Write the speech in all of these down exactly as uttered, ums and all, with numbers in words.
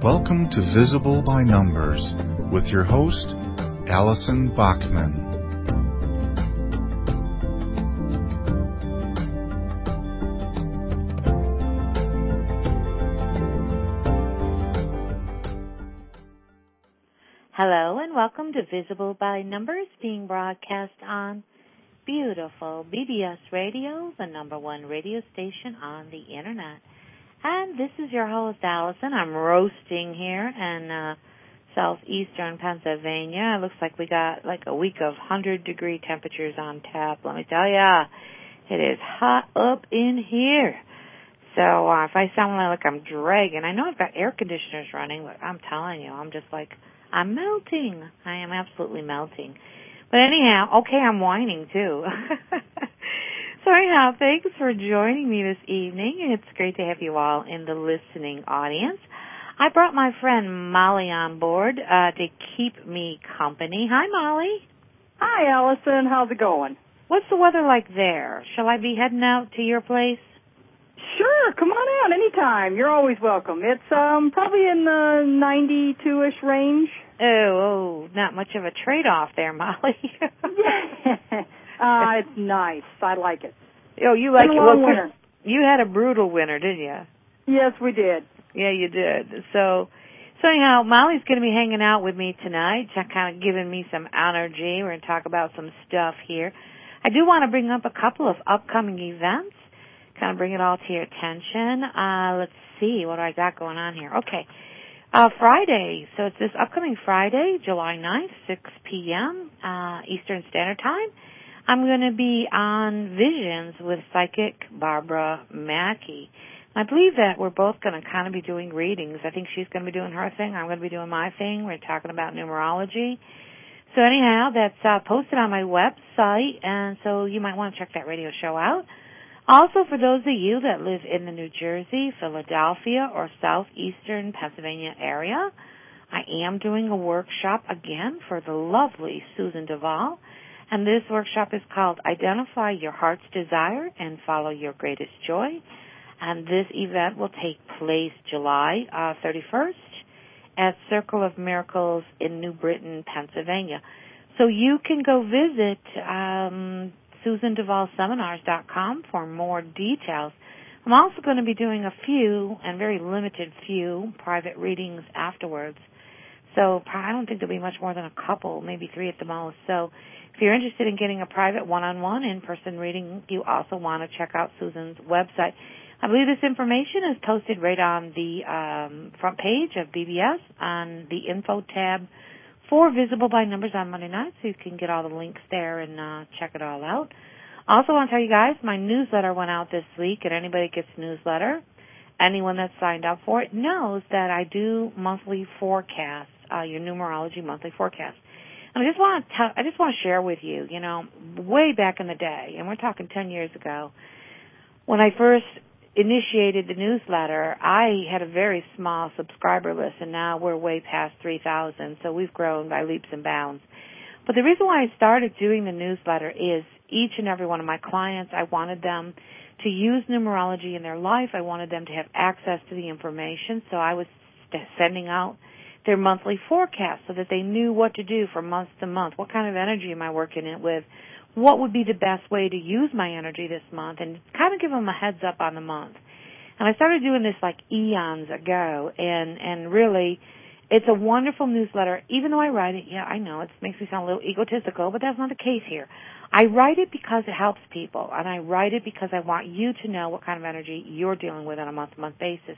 Welcome to Visible by Numbers with your host, Allison Bachman. Hello and welcome to Visible by Numbers, being broadcast on beautiful B B S Radio, the number one radio station on the Internet. And this is your host, Allison. I'm roasting here in uh, southeastern Pennsylvania. It looks like we got like a week of one hundred degree temperatures on tap. Let me tell ya, it is hot up in here. So uh, if I sound like I'm dragging, I know I've got air conditioners running, but I'm telling you, I'm just like, I'm melting. I am absolutely melting. But anyhow, okay, I'm whining too. So anyhow, thanks for joining me this evening. It's great to have you all in the listening audience. I brought my friend Molly on board uh, to keep me company. Hi, Molly. Hi, Allison. How's it going? What's the weather like there? Shall I be heading out to your place? Sure, come on out anytime. You're always welcome. It's um probably in the ninety-two-ish range. Oh, oh, not much of a trade-off there, Molly. Yeah. Uh, it's nice. I like it. Oh, you like it? Well, winter. You had a brutal winter, didn't you? Yes, we did. Yeah, you did. So, so anyhow, Molly's going to be hanging out with me tonight, kind of giving me some energy. We're going to talk about some stuff here. I do want to bring up a couple of upcoming events, kind of bring it all to your attention. Uh, let's see, what do I got going on here? Okay. Uh, Friday, so it's this upcoming Friday, July ninth, six p.m. Uh, Eastern Standard Time. I'm going to be on Visions with psychic Barbara Mackey. I believe that we're both going to kind of be doing readings. I think she's going to be doing her thing. I'm going to be doing my thing. We're talking about numerology. So anyhow, that's uh, posted on my website, and so you might want to check that radio show out. Also, for those of you that live in the New Jersey, Philadelphia, or southeastern Pennsylvania area, I am doing a workshop again for the lovely Susan Duvall. And this workshop is called Identify Your Heart's Desire and Follow Your Greatest Joy. And this event will take place July uh, thirty-first at Circle of Miracles in New Britain, Pennsylvania. So you can go visit um, Susan Duvall Seminars dot com for more details. I'm also going to be doing a few, and very limited few, private readings afterwards. So I don't think there'll be much more than a couple, maybe three at the most. So if you're interested in getting a private one-on-one in-person reading, you also want to check out Susan's website. I believe this information is posted right on the um, front page of B B S on the info tab for Visible by Numbers on Monday night, so you can get all the links there and uh, check it all out. Also want to tell you guys, my newsletter went out this week, and anybody gets newsletter, anyone that's signed up for it knows that I do monthly forecasts, uh, your numerology monthly forecast. And I just want to tell, I just want to share with you, you know, way back in the day, and we're talking ten years ago, when I first initiated the newsletter, I had a very small subscriber list, and now we're way past three thousand, so we've grown by leaps and bounds. But the reason why I started doing the newsletter is each and every one of my clients, I wanted them to use numerology in their life. I wanted them to have access to the information, so I was sending out their monthly forecast so that they knew what to do from month to month. What kind of energy am I working it with? What would be the best way to use my energy this month? And kind of give them a heads up on the month. And I started doing this like eons ago, and, and really, it's a wonderful newsletter. Even though I write it, yeah, I know, it makes me sound a little egotistical, but that's not the case here. I write it because it helps people, and I write it because I want you to know what kind of energy you're dealing with on a month-to-month basis.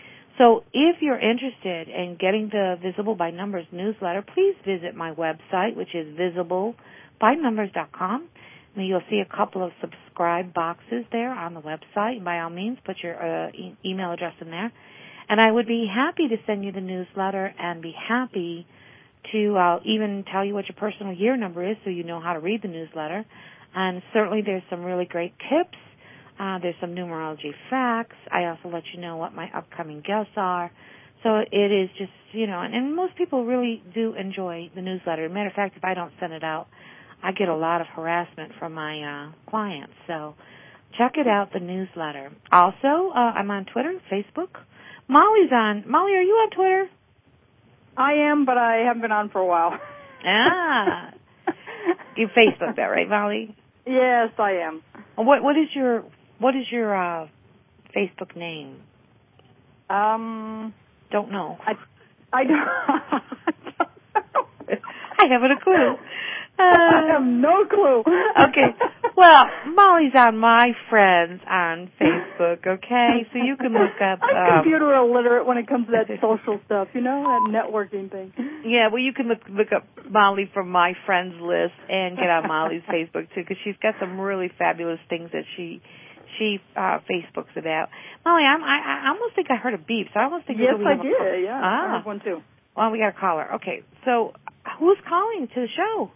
So if you're interested in getting the Visible by Numbers newsletter, please visit my website, which is visible by numbers dot com. And you'll see a couple of subscribe boxes there on the website. And by all means, put your uh, e- email address in there. And I would be happy to send you the newsletter and be happy to uh, even tell you what your personal year number is so you know how to read the newsletter. And certainly there's some really great tips. Uh, there's some numerology facts. I also let you know what my upcoming guests are. So it is just, you know, and, and most people really do enjoy the newsletter. As a matter of fact, if I don't send it out, I get a lot of harassment from my uh, clients. So check it out, the newsletter. Also, uh, I'm on Twitter, Facebook. Molly's on. Molly, are you on Twitter? I am, but I haven't been on for a while. Ah. You Facebook that, right, Molly? Yes, I am. What what is your what is your uh, Facebook name? Um, don't know. I I don't, I don't know. I haven't a clue. Uh, I have no clue. Okay. Well, Molly's on My Friends on Facebook, okay? So you can look up... I'm um, computer illiterate when it comes to that social stuff, you know, that networking thing. Yeah, well, you can look look up Molly from My Friends list and get on Molly's Facebook, too, because she's got some really fabulous things that she she uh, Facebooks about. Molly, I'm, I, I almost think I heard a beep, so I almost think... Yes, we I have did, a, yeah. ah. I heard one, too. Well, we got a caller. Okay, so who's calling to the show?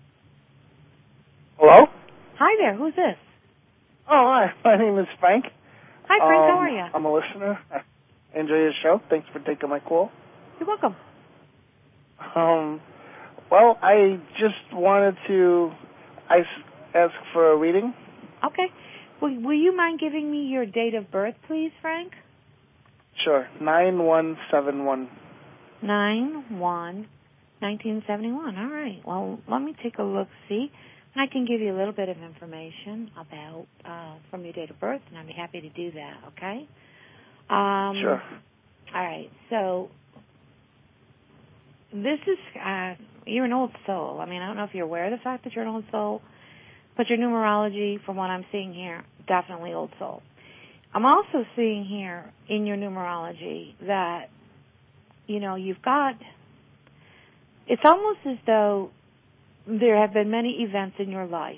Hello? Hi there, who's this? Oh, hi. My name is Frank. Hi, Frank, um, how are you? I'm a listener. I enjoy your show. Thanks for taking my call. You're welcome. Um, well, I just wanted to ask for a reading. Okay. Will, will you mind giving me your date of birth, please, Frank? Sure. nine one seven one. nine one nineteen seventy-one. All right. Well, let me take a look, see. I can give you a little bit of information about uh, from your date of birth, and I'd be happy to do that, okay? Um, sure. All right. So this is, uh, you're an old soul. I mean, I don't know if you're aware of the fact that you're an old soul, but your numerology, from what I'm seeing here, definitely old soul. I'm also seeing here in your numerology that, you know, you've got, it's almost as though there have been many events in your life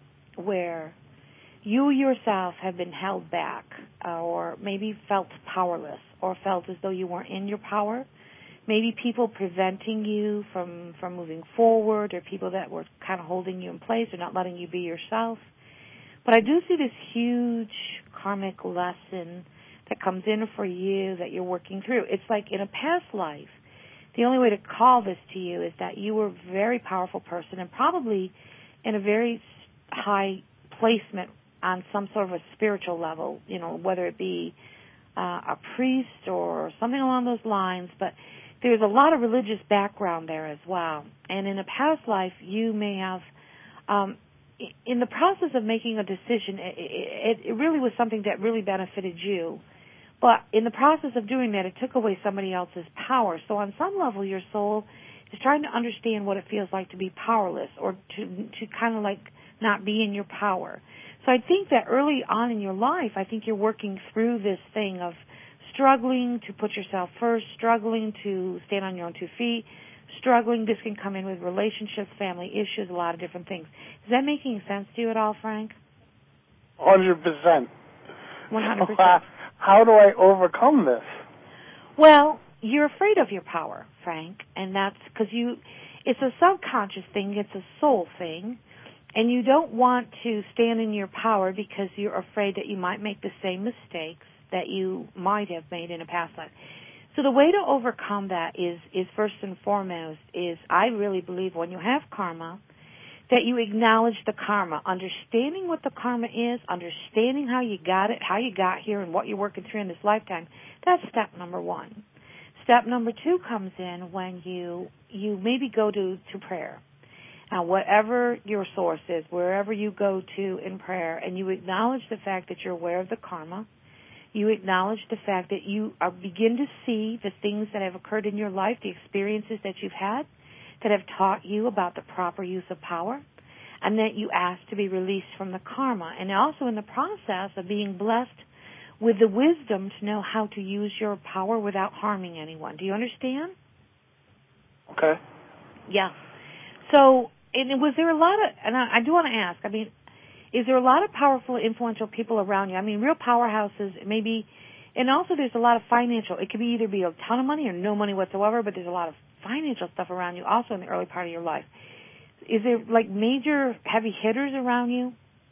where you yourself have been held back uh, or maybe felt powerless or felt as though you weren't in your power. Maybe people preventing you from, from moving forward or people that were kind of holding you in place or not letting you be yourself. But I do see this huge karmic lesson that comes in for you that you're working through. It's like in a past life, the only way to call this to you is that you were a very powerful person and probably in a very high placement on some sort of a spiritual level, you know, whether it be uh, a priest or something along those lines. But there's a lot of religious background there as well. And in a past life, you may have, um, in the process of making a decision, it, it, it really was something that really benefited you. But in the process of doing that, it took away somebody else's power. So on some level, your soul is trying to understand what it feels like to be powerless or to to kind of like not be in your power. So I think that early on in your life, I think you're working through this thing of struggling to put yourself first, struggling to stand on your own two feet, struggling. This can come in with relationships, family issues, a lot of different things. Is that making sense to you at all, Frank? one hundred percent. one hundred percent. How do I overcome this? Well, you're afraid of your power, Frank, and that's because you, it's a subconscious thing, it's a soul thing, and you don't want to stand in your power because you're afraid that you might make the same mistakes that you might have made in a past life. So the way to overcome that is, is first and foremost, is I really believe when you have karma, that you acknowledge the karma, understanding what the karma is, understanding how you got it, how you got here, and what you're working through in this lifetime. That's step number one. Step number two comes in when you you maybe go to, to prayer. Now, whatever your source is, wherever you go to in prayer, and you acknowledge the fact that you're aware of the karma, you acknowledge the fact that you are, begin to see the things that have occurred in your life, the experiences that you've had, that have taught you about the proper use of power, and that you ask to be released from the karma, and also in the process of being blessed with the wisdom to know how to use your power without harming anyone. Do you understand? Okay. Yeah. So, and was there a lot of, and I, I do want to ask, I mean, is there a lot of powerful, influential people around you? I mean, real powerhouses, maybe, and also there's a lot of financial, it could be either be a ton of money or no money whatsoever, but there's a lot of financial stuff around you also in the early part of your life. Is there like major heavy hitters around you?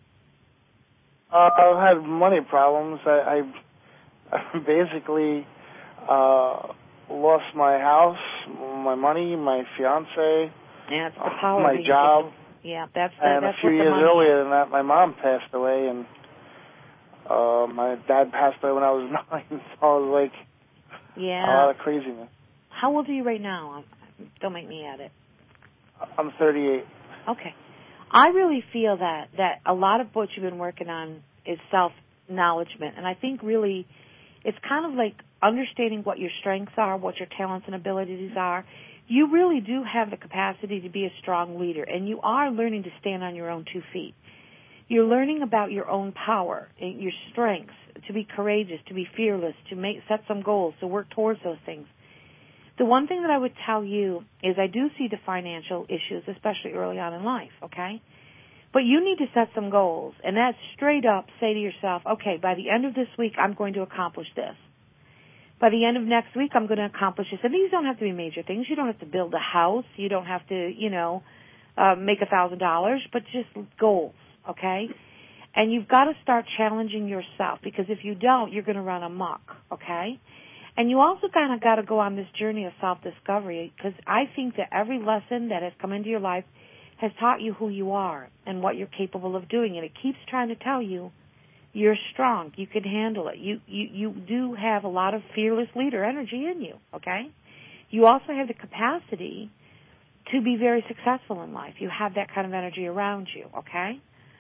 Uh, I've had money problems. I, I basically uh, lost my house, my money, my fiance, Yeah, it's the power my of the job. people. Yeah, that's the, and that's a few what the years money earlier is. than that, my mom passed away, and uh, my dad passed away when I was nine. So I was like Yeah. A lot of craziness. How old are you right now? Don't make me add it. I'm thirty-eight. Okay. I really feel that, that a lot of what you've been working on is self-acknowledgement, and I think really it's kind of like understanding what your strengths are, what your talents and abilities are. You really do have the capacity to be a strong leader, and you are learning to stand on your own two feet. You're learning about your own power, your strengths, to be courageous, to be fearless, to make set some goals, to work towards those things. The one thing that I would tell you is I do see the financial issues, especially early on in life, okay? But you need to set some goals, and that's straight up say to yourself, okay, by the end of this week, I'm going to accomplish this. By the end of next week, I'm going to accomplish this. And these don't have to be major things. You don't have to build a house. You don't have to, you know, uh, make a thousand dollars, but just goals, okay? And you've got to start challenging yourself, because if you don't, you're going to run amok, okay? And you also kind of got to go on this journey of self-discovery, because I think that every lesson that has come into your life has taught you who you are and what you're capable of doing. And it keeps trying to tell you you're strong, you can handle it. You, you, you do have a lot of fearless leader energy in you, okay? You also have the capacity to be very successful in life. You have that kind of energy around you, okay?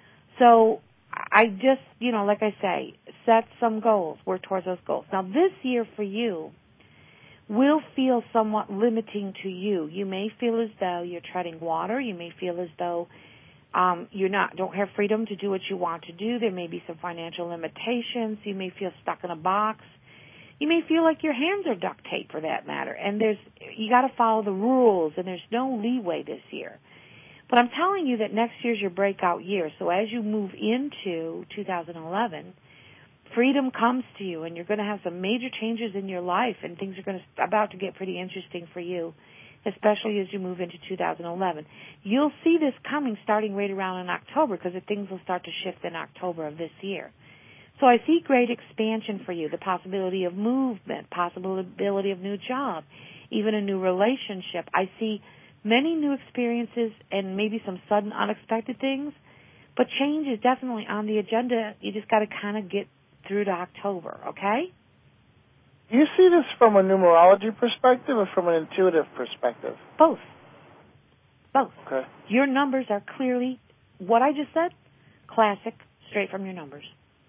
So I just, you know, like I say, set some goals, work towards those goals. Now, this year for you will feel somewhat limiting to you. You may feel as though you're treading water. You may feel as though um, you're not, don't have freedom to do what you want to do. There may be some financial limitations. You may feel stuck in a box. You may feel like your hands are duct tape, for that matter. And there's, you got to follow the rules, and there's no leeway this year. But I'm telling you that next year's your breakout year. So as you move into two thousand eleven, freedom comes to you, and you're going to have some major changes in your life, and things are going to about to get pretty interesting for you, especially as you move into two thousand eleven. You'll see this coming starting right around in October, because things will start to shift in October of this year. So I see great expansion for you, the possibility of movement, possibility of new job, even a new relationship. I see many new experiences and maybe some sudden unexpected things, but change is definitely on the agenda. You just got to kind of get through to October, okay? Do you see this from a numerology perspective or from an intuitive perspective? Both. Both. Okay. Your numbers are clearly, what I just said, classic, straight from your numbers.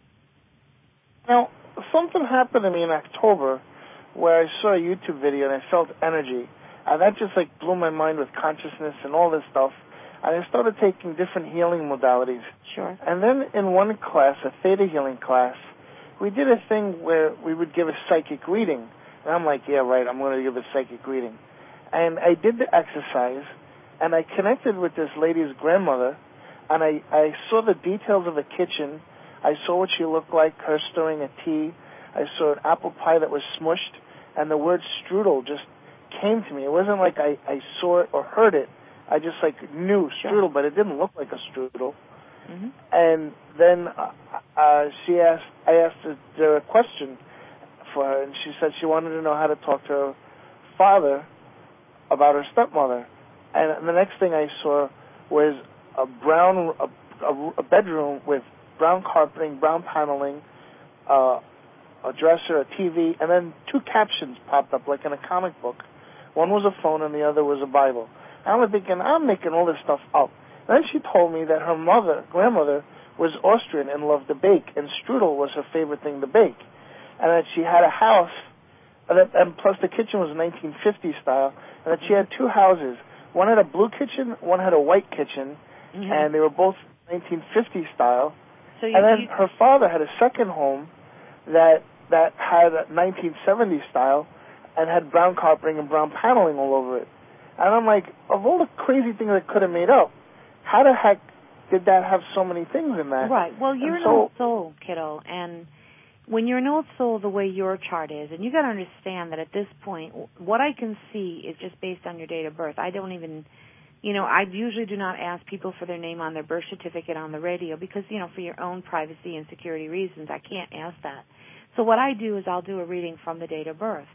Now, something happened to me in October where I saw a YouTube video and I felt energy. And that just, like, blew my mind with consciousness and all this stuff. And I started taking different healing modalities. Sure. And then in one class, a theta healing class, we did a thing where we would give a psychic reading. And I'm like, yeah, right, I'm going to give a psychic reading. And I did the exercise, and I connected with this lady's grandmother, and I, I saw the details of a kitchen. I saw what she looked like, her stirring a tea. I saw an apple pie that was smushed, and the word strudel just came to me. It wasn't like I, I saw it or heard it. I just, like, knew strudel, but it didn't look like a strudel. Mm-hmm. And then uh, uh, she asked, I asked her a question for her, and she said she wanted to know how to talk to her father about her stepmother. And the next thing I saw was a brown, a, a, a bedroom with brown carpeting, brown paneling, uh, a dresser, a T V, and then two captions popped up like in a comic book. One was a phone and the other was a Bible. And I'm thinking, I'm making all this stuff up. Then she told me that her mother, grandmother, was Austrian and loved to bake, and strudel was her favorite thing to bake. And that she had a house, and, that, and plus the kitchen was nineteen fifties style, and that she had two houses. One had a blue kitchen, one had a white kitchen, mm-hmm. and they were both nineteen fifties style. So you, and then you... her father had a second home that that had a nineteen seventies style and had brown carpeting and brown paneling all over it. And I'm like, of all the crazy things I could have made up, how the heck did that have so many things in that? Right. Well, you're and an so, old soul, kiddo, and when you're an old soul the way your chart is, and you got to understand that at this point, what I can see is just based on your date of birth. I don't even, you know, I usually do not ask people for their name on their birth certificate on the radio because, you know, for your own privacy and security reasons, I can't ask that. So what I do is I'll do a reading from the date of birth.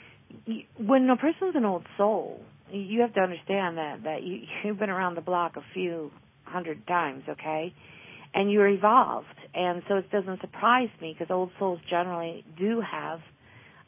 When a person's an old soul, you have to understand that, that you, you've been around the block a few hundred times, okay? And you're evolved. And so it doesn't surprise me because old souls generally do have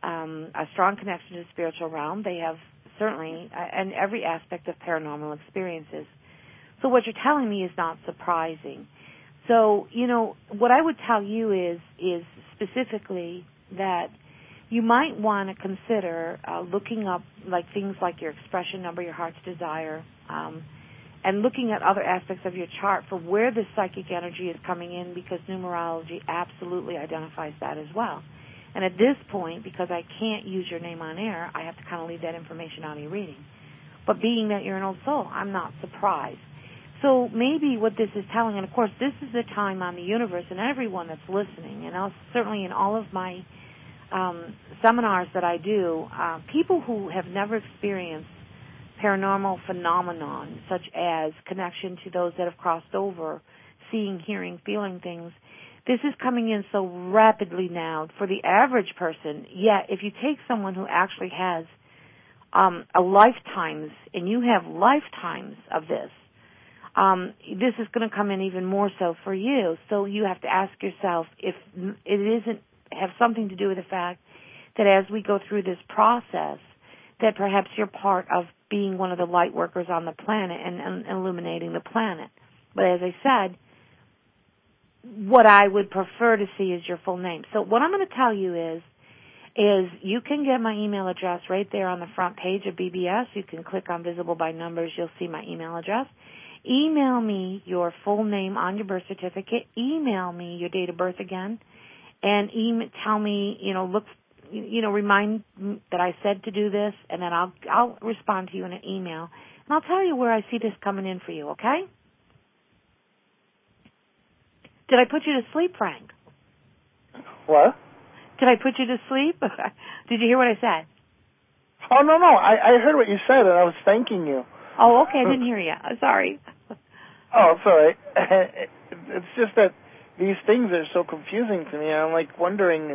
um, a strong connection to the spiritual realm. They have certainly, uh, and every aspect of paranormal experiences. So what you're telling me is not surprising. So, you know, what I would tell you is, is specifically that you might want to consider uh, looking up like things like your expression number, your heart's desire, um, and looking at other aspects of your chart for where the psychic energy is coming in, because numerology absolutely identifies that as well. And at this point, because I can't use your name on air, I have to kind of leave that information out of your reading. But being that you're an old soul, I'm not surprised. So maybe what this is telling, and of course this is the time on the universe and everyone that's listening, and I'll, certainly in all of my um, seminars that I do, uh, people who have never experienced paranormal phenomenon, such as connection to those that have crossed over, seeing, hearing, feeling things, this is coming in so rapidly now for the average person. Yet if you take someone who actually has um, a lifetimes, and you have lifetimes of this, Um, this is going to come in even more so for you. So you have to ask yourself if it isn't have something to do with the fact that as we go through this process, that perhaps you're part of being one of the light workers on the planet and, and illuminating the planet. But as I said, what I would prefer to see is your full name. So what I'm going to tell you is, is you can get my email address right there on the front page of B B S. You can click on Visible by Numbers. You'll see my email address. Email me your full name on your birth certificate. Email me your date of birth again, and email, tell me, you know, look, you know, remind me that I said to do this, and then I'll I'll respond to you in an email, and I'll tell you where I see this coming in for you. Okay? Did I put you to sleep, Frank? What? Did I put you to sleep? Did you hear what I said? Oh no no, I I heard what you said, and I was thanking you. Oh, okay, I didn't hear you. Sorry. Oh, it's all right. It's just that these things are so confusing to me. I'm like wondering,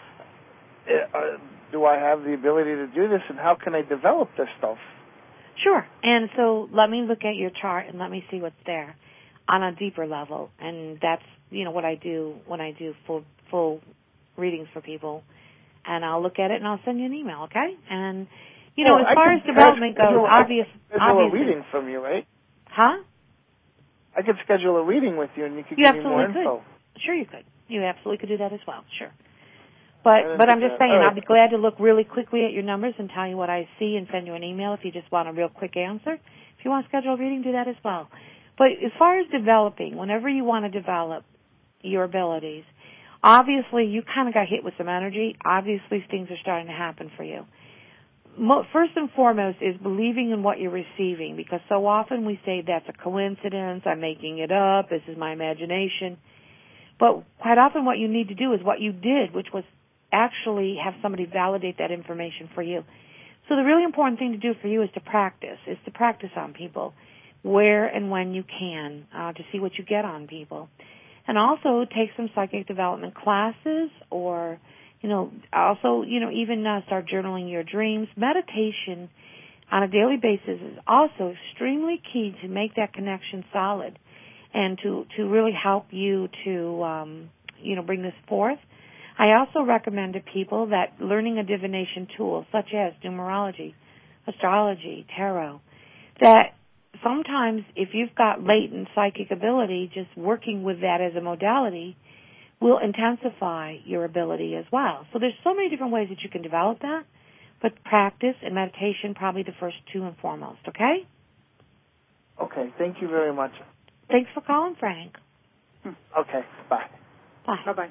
uh, do I have the ability to do this, and how can I develop this stuff? Sure. And so let me look at your chart and let me see what's there on a deeper level. And that's, you know, what I do when I do full full readings for people. And I'll look at it and I'll send you an email, okay? And you know, well, as far as development goes, schedule, obvious, I obviously. a reading from you, right? Huh? I could schedule a reading with you, and you could you give me more could. info. Sure, you could. You absolutely could do that as well. Sure. But but I'm just that. saying, right. I'll be glad to look really quickly at your numbers and tell you what I see and send you an email if you just want a real quick answer. If you want to schedule a reading, do that as well. But as far as developing, whenever you want to develop your abilities, obviously you kind of got hit with some energy. Obviously things are starting to happen for you. First and foremost is believing in what you're receiving, because so often we say that's a coincidence, I'm making it up, this is my imagination. But quite often what you need to do is what you did, which was actually have somebody validate that information for you. So the really important thing to do for you is to practice, is to practice on people where and when you can, uh, to see what you get on people. And also take some psychic development classes, or You know, also, you know, even uh, start journaling your dreams. Meditation on a daily basis is also extremely key to make that connection solid and to, to really help you to, um, you know, bring this forth. I also recommend to people that learning a divination tool, such as numerology, astrology, tarot, that sometimes if you've got latent psychic ability, just working with that as a modality will intensify your ability as well. So there's so many different ways that you can develop that, but practice and meditation probably the first two and foremost, okay? Okay, thank you very much. Thanks for calling, Frank. Okay, bye. Bye. Bye-bye.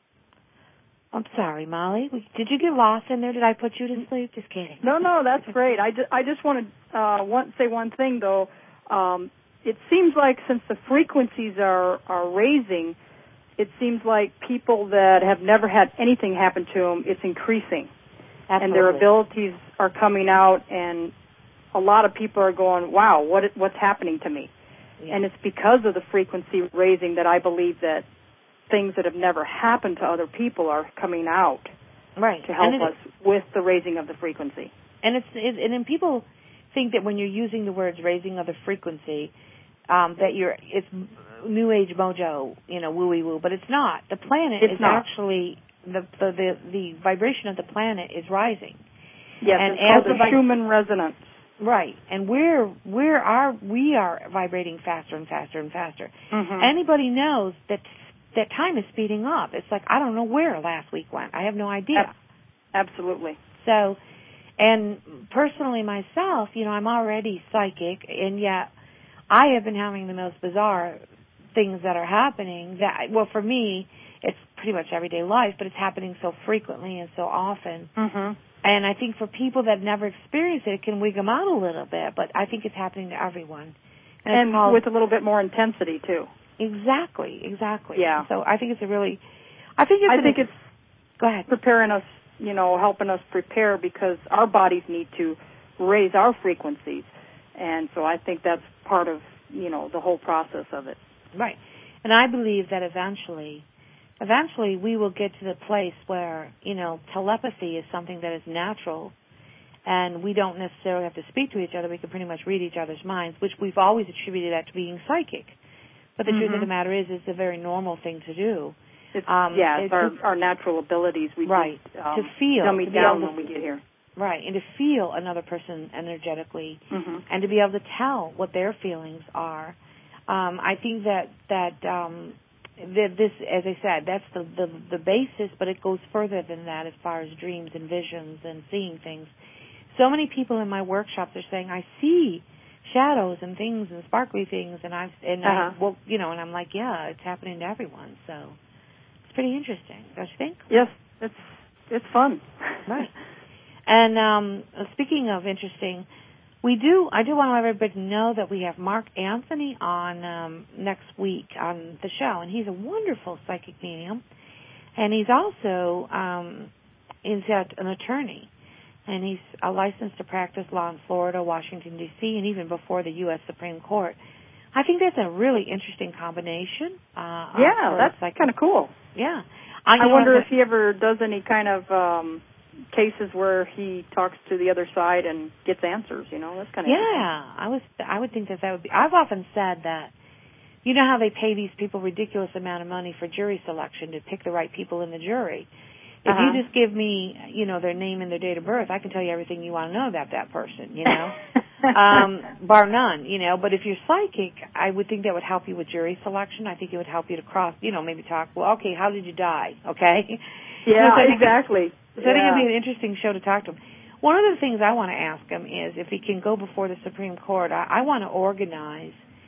I'm sorry, Molly. Did you get lost in there? Did I put you to sleep? Just kidding. No, no, that's great. I just, I just want to uh, want, say one thing, though. Um, it seems like since the frequencies are, are raising, it seems like people that have never had anything happen to them, it's increasing. Absolutely. And their abilities are coming out, and a lot of people are going, wow, what what's happening to me? Yeah. And it's because of the frequency raising that I believe that things that have never happened to other people are coming out right. to help us is, with the raising of the frequency. And it's it, and then people think that when you're using the words raising of the frequency, um, that you're it's New Age mojo, you know, wooey woo, but it's not. The planet it's is not. actually the the the, the vibration of the planet is rising. Yes, and it's as called the Schumann resonance. Right, and we're we're are we are vibrating faster and faster and faster. Mm-hmm. Anybody knows that that time is speeding up. It's like I don't know where last week went. I have no idea. Absolutely. So, and personally myself, you know, I'm already psychic, and yet I have been having the most bizarre things that are happening. That well, for me, it's pretty much everyday life, but it's happening so frequently and so often. Mm-hmm. And I think for people that never experienced it, it can wig them out a little bit, but I think it's happening to everyone. And, and called, with a little bit more intensity, too. Exactly, exactly. Yeah. So I think it's a really, I think it's, I think a, it's go ahead. preparing us, you know, helping us prepare because our bodies need to raise our frequencies. And so I think that's part of, you know, the whole process of it. Right. And I believe that eventually, eventually we will get to the place where, you know, telepathy is something that is natural and we don't necessarily have to speak to each other. We can pretty much read each other's minds, which we've always attributed that to being psychic. But the mm-hmm. truth of the matter is, it's a very normal thing to do. It's, um, yeah, it's, it's our, just, our natural abilities. We right. just um, to feel, dummy to down to, when we get here. Right, and to feel another person energetically mm-hmm. and to be able to tell what their feelings are. Um, I think that, that um, that this, as I said, that's the, the the basis, but it goes further than that as far as dreams and visions and seeing things. So many people in my workshops are saying, I see shadows and things and sparkly things, and I've and uh-huh. I, well, you know, and I'm like, yeah, it's happening to everyone. So it's pretty interesting, don't you think? Yes, it's it's fun. Right. And um, speaking of interesting, we do. I do want everybody to know that we have Mark Anthony on um, next week on the show, and he's a wonderful psychic medium, and he's also um, he's an attorney. And he's uh, licensed to practice law in Florida, Washington, D C, and even before the U S Supreme Court. I think that's a really interesting combination. Uh, yeah, that's like, kind of cool. Yeah. I, I wonder know, if he ever does any kind of um, cases where he talks to the other side and gets answers, you know? That's kind of Yeah, I was. I would think that that would be... I've often said that, you know how they pay these people ridiculous amount of money for jury selection to pick the right people in the jury? If uh-huh. you just give me, you know, their name and their date of birth, I can tell you everything you want to know about that person, you know, um, bar none, you know. But if you're psychic, I would think that would help you with jury selection. I think it would help you to cross, you know, maybe talk, well, okay, how did you die, okay? Yeah, so exactly. So yeah. I think it would be an interesting show to talk to him. One of the things I want to ask him is if he can go before the Supreme Court, I, I want to organize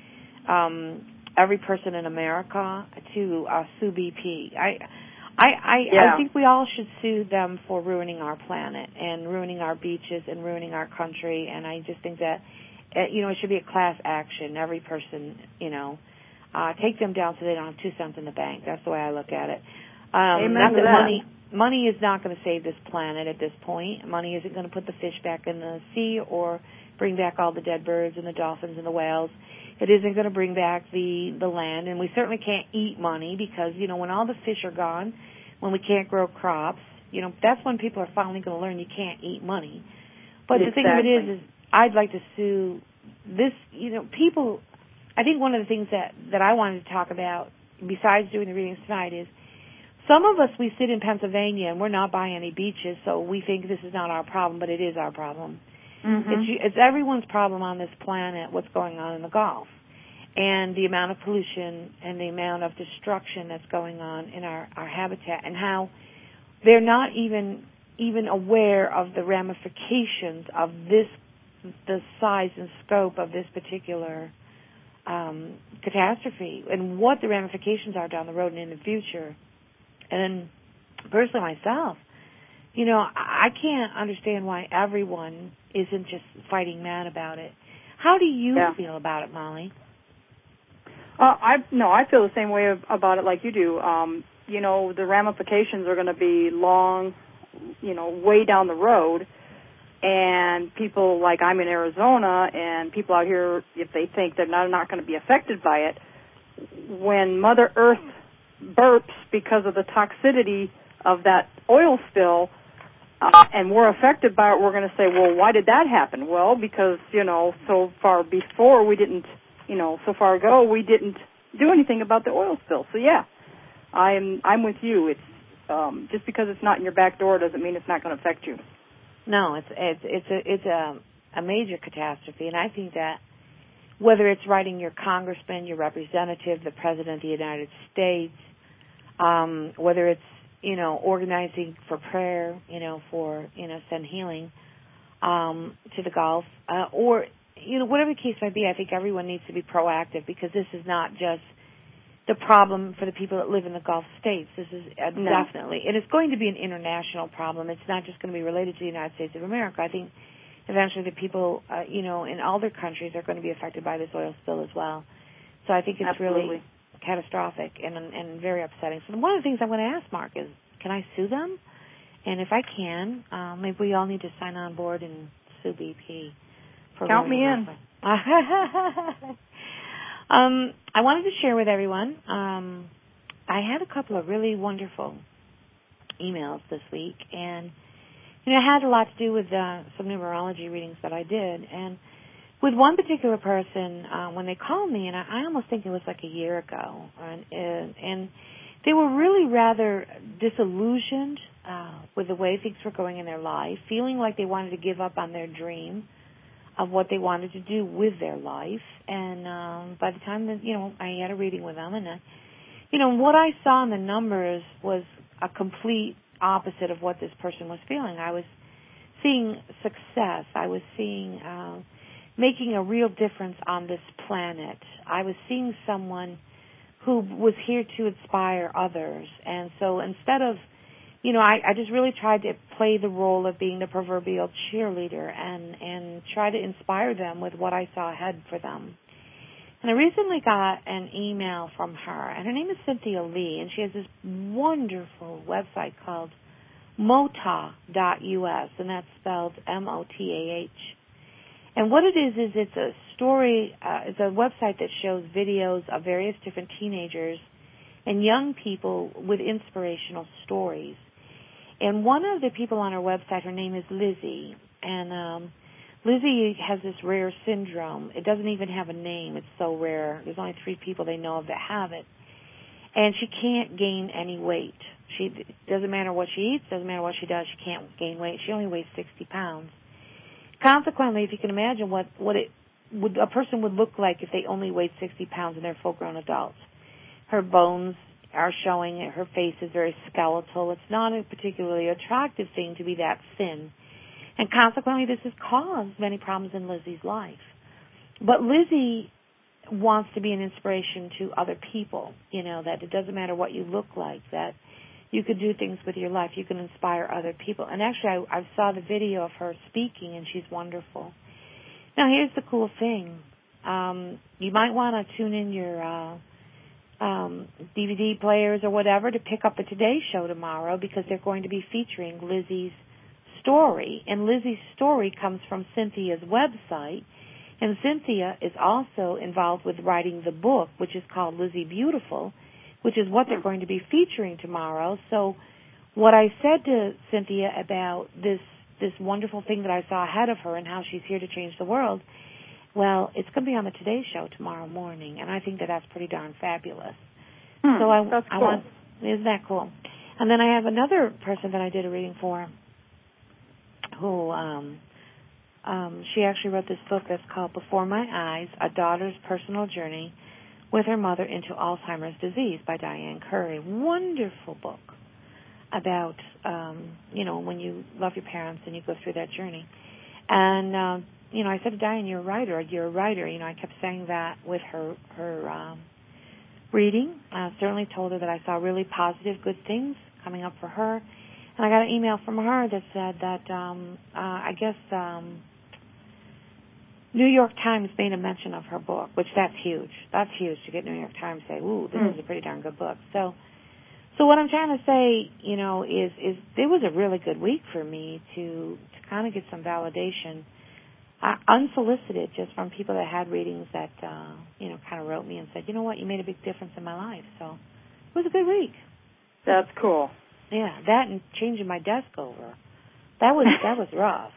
um, every person in America to uh, sue B P. I... I, I, yeah. I think we all should sue them for ruining our planet and ruining our beaches and ruining our country. And I just think that, uh, you know, it should be a class action. Every person, you know, uh, take them down so they don't have two cents in the bank. That's the way I look at it. Um, Amen not to that, that money money is not going to save this planet at this point. Money isn't going to put the fish back in the sea or bring back all the dead birds and the dolphins and the whales. It isn't going to bring back the, the land, and we certainly can't eat money because, you know, when all the fish are gone, when we can't grow crops, you know, that's when people are finally going to learn you can't eat money. But exactly. the thing of it is, is I'd like to sue this, you know, people, I think one of the things that, that I wanted to talk about, besides doing the readings tonight, is some of us, we sit in Pennsylvania and we're not by any beaches, so we think this is not our problem, but it is our problem. Mm-hmm. It's, it's everyone's problem on this planet, what's going on in the Gulf, and the amount of pollution and the amount of destruction that's going on in our, our habitat, and how they're not even even aware of the ramifications of this, the size and scope of this particular um, catastrophe, and what the ramifications are down the road and in the future. And personally myself, you know, I can't understand why everyone isn't just fighting mad about it. How do you yeah. feel about it, Molly? Uh, I no, I feel the same way about it like you do. Um, you know, the ramifications are going to be long, you know, way down the road. And people like I'm in Arizona, and people out here, if they think they're not not going to be affected by it, when Mother Earth burps because of the toxicity of that oil spill, uh, and we're affected by it, we're going to say, well, why did that happen? Well, because, you know, so far before we didn't, you know, so far ago we didn't do anything about the oil spill. So, yeah, I'm I'm with you. It's um, just because it's not in your back door doesn't mean it's not going to affect you. No, it's it's it's a it's a, a major catastrophe, and I think that whether it's writing your congressman, your representative, the president of the United States, um, whether it's you know organizing for prayer, you know for you know send healing um, to the Gulf, uh, or you know whatever the case might be, I think everyone needs to be proactive because this is not just the problem for the people that live in the Gulf states. This is uh, no. definitely, and it's going to be an international problem. It's not just going to be related to the United States of America. I think eventually the people, uh, you know, in all their countries are going to be affected by this oil spill as well. So I think it's Absolutely. really catastrophic and and very upsetting. So one of the things I'm going to ask Mark is, can I sue them? And if I can, uh, maybe we all need to sign on board and sue B P. For Count me in. Um, I wanted to share with everyone, um, I had a couple of really wonderful emails this week, and, you know, it had a lot to do with uh, some numerology readings that I did. And with one particular person, uh, when they called me, and I, I almost think it was like a year ago, and, and, and they were really rather disillusioned uh, with the way things were going in their life, feeling like they wanted to give up on their dream of what they wanted to do with their life. And um, by the time that, you know, I had a reading with them, and, I, you know, what I saw in the numbers was a complete opposite of what this person was feeling. I was seeing success. I was seeing uh, making a real difference on this planet. I was seeing someone who was here to inspire others. And so instead of You know, I, I just really tried to play the role of being the proverbial cheerleader and, and try to inspire them with what I saw ahead for them. And I recently got an email from her, and her name is Cynthia Lee, and she has this wonderful website called mota dot U S, and that's spelled M O T A H. And what it is is it's a story, uh, it's a website that shows videos of various different teenagers and young people with inspirational stories. And one of the people on her website, her name is Lizzie, and um, Lizzie has this rare syndrome. It doesn't even have a name. It's so rare. There's only three people they know of that have it. And she can't gain any weight. She doesn't matter what she eats, doesn't matter what she does, she can't gain weight. She only weighs sixty pounds. Consequently, if you can imagine what, what it would a person would look like if they only weighed sixty pounds and they're full-grown adults. Her bones are showing, her face is very skeletal. It's not a particularly attractive thing to be that thin. And consequently, this has caused many problems in Lizzie's life. But Lizzie wants to be an inspiration to other people, you know, that it doesn't matter what you look like, that you could do things with your life. You can inspire other people. And actually, I, I saw the video of her speaking, and she's wonderful. Now, here's the cool thing. Um, you might want to tune in your uh, um, D V D players or whatever to pick up the Today Show tomorrow, because they're going to be featuring Lizzie's story. And Lizzie's story comes from Cynthia's website. And Cynthia is also involved with writing the book, which is called Lizzie Beautiful, which is what they're going to be featuring tomorrow. So what I said to Cynthia about this this wonderful thing that I saw ahead of her and how she's here to change the world, well, it's going to be on the Today Show tomorrow morning, and I think that that's pretty darn fabulous. Hmm, so I, that's I cool. want, isn't that cool? And then I have another person that I did a reading for who, um, um, she actually wrote this book that's called Before My Eyes, A Daughter's Personal Journey with Her Mother into Alzheimer's Disease by Diane Curry. Wonderful book about, um, you know, when you love your parents and you go through that journey. And, uh, you know, I said to Diane, you're a writer, you're a writer. You know, I kept saying that with her, her um, reading. I certainly told her that I saw really positive, good things coming up for her. And I got an email from her that said that, um, uh, I guess, um, New York Times made a mention of her book, which that's huge. That's huge to get New York Times to say, ooh, this mm. is a pretty darn good book. So so what I'm trying to say, you know, is, is it was a really good week for me to, to kind of get some validation, uh, unsolicited, just from people that had readings that, uh, you know, kind of wrote me and said, you know what, you made a big difference in my life. So it was a good week. That's cool. Yeah, that and changing my desk over. That was that was rough.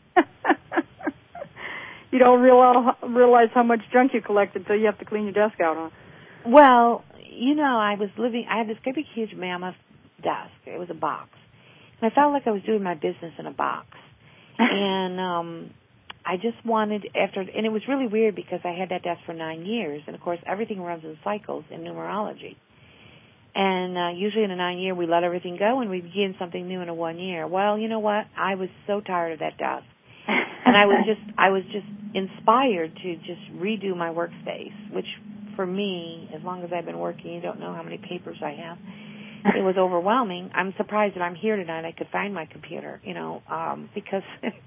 You don't realize, realize how much junk you collect until you have to clean your desk out, huh? Well, you know, I was living, I had this great big huge mammoth desk. It was a box. And I felt like I was doing my business in a box. And um, I just wanted, after, and it was really weird because I had that desk for nine years. And, of course, everything runs in cycles in numerology. And uh, usually in a nine-year, we let everything go and we begin something new in a one year. Well, you know what? I was so tired of that desk. And I was just I was just inspired to just redo my workspace, which for me, as long as I've been working, you don't know how many papers I have. It was overwhelming. I'm surprised that I'm here tonight. I could find my computer, you know, um, because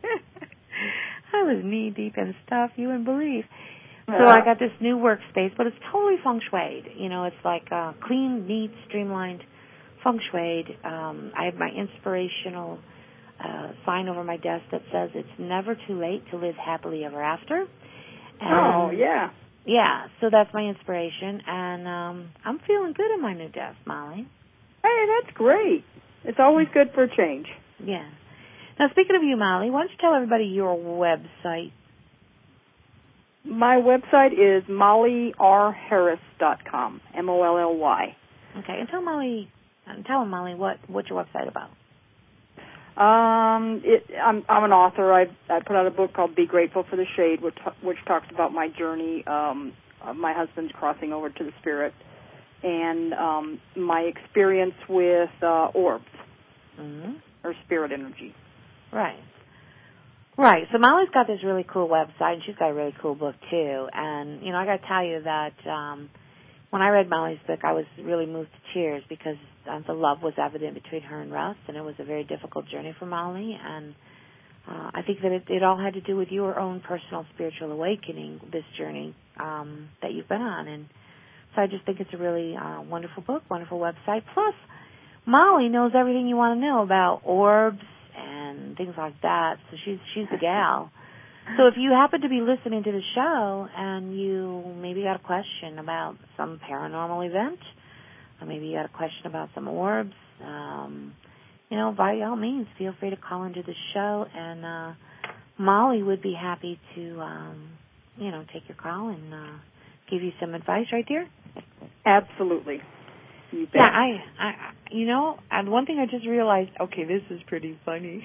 I was knee-deep in stuff you wouldn't believe. So I got this new workspace, but it's totally feng shuied. You know, it's like uh, clean, neat, streamlined feng shuied. Um, I have my inspirational uh, sign over my desk that says it's never too late to live happily ever after. And, oh, yeah. Yeah, so that's my inspiration, and um, I'm feeling good in my new desk, Molly. Hey, that's great. It's always good for a change. Yeah. Now, speaking of you, Molly, why don't you tell everybody your website? My website is molly r harris dot com, M O L L Y. Okay, and tell Molly, tell them, Molly, what, what's your website about? Um, it, I'm, I'm an author. I, I put out a book called Be Grateful for the Shade, which, which talks about my journey, um, of my husband's crossing over to the spirit, and um, my experience with uh, orbs, mm-hmm. or spirit energy. Right. Right. So Molly's got this really cool website, and she's got a really cool book, too. And, you know, I got to tell you that um, when I read Molly's book, I was really moved to tears because uh, the love was evident between her and Russ, and it was a very difficult journey for Molly. And uh, I think that it, it all had to do with your own personal spiritual awakening, this journey um, that you've been on. And so I just think it's a really uh, wonderful book, wonderful website. Plus, Molly knows everything you want to know about orbs and things like that. So she's she's the gal. So if you happen to be listening to the show and you maybe got a question about some paranormal event, or maybe you got a question about some orbs, um, you know, by all means, feel free to call into the show, and uh, Molly would be happy to, um, you know, take your call and uh, give you some advice, right, dear? Absolutely. You bet. Yeah, I, I, you know, and one thing I just realized, okay, this is pretty funny.